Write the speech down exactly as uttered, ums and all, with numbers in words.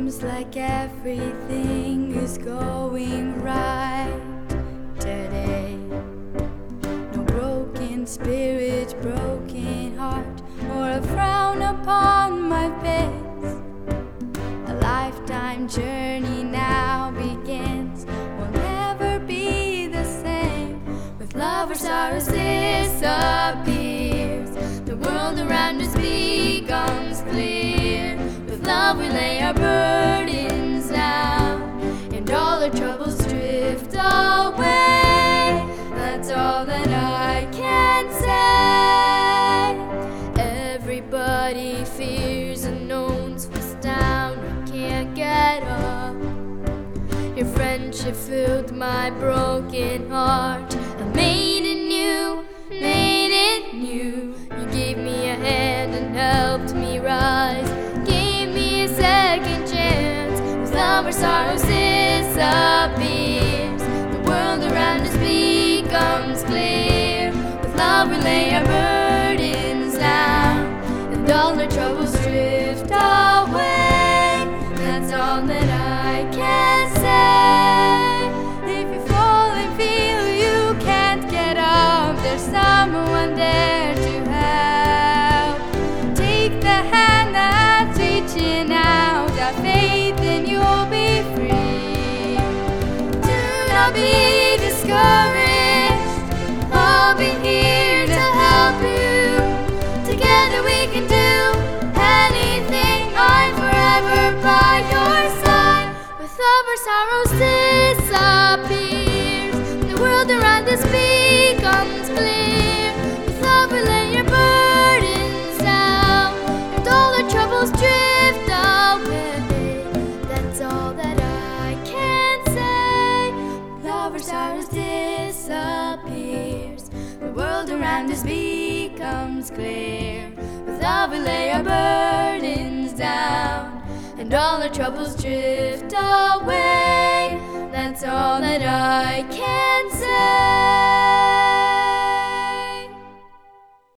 Seems like everything is going right today. No broken spirit, broken heart, or a frown upon my face. A lifetime journey now begins, will never be the same. With love, our sorrows disappears, the world around us becomes clear. With love we lay our burdens down, and all our troubles drift away. That's all that I can say. Everybody fears unknowns, falls down, or can't get up. Your friendship filled my broken heart. I made it new, made it new. You gave me a hand and helped me rise, gave me a second chance. With love our sorrows disappears, the world around us becomes clear. With love we lay our burdens down, and all our troubles drift away. That's all that I can say. If you fall and feel you can't get up, there's someone there to help. Take the hand that's reaching out, have faith and you'll be free. Do not be discouraged, I'll be here to help you. Together we can do anything, I'm forever by your side. With love our sorrows disappears, the world around us becomes clear. With love we lay your burdens down, and all our troubles drift away. That's all that I can say. Love our sorrows disappears, the world around us becomes clear. With love we lay our burdens down, and all our troubles drift away. That's all that I can say.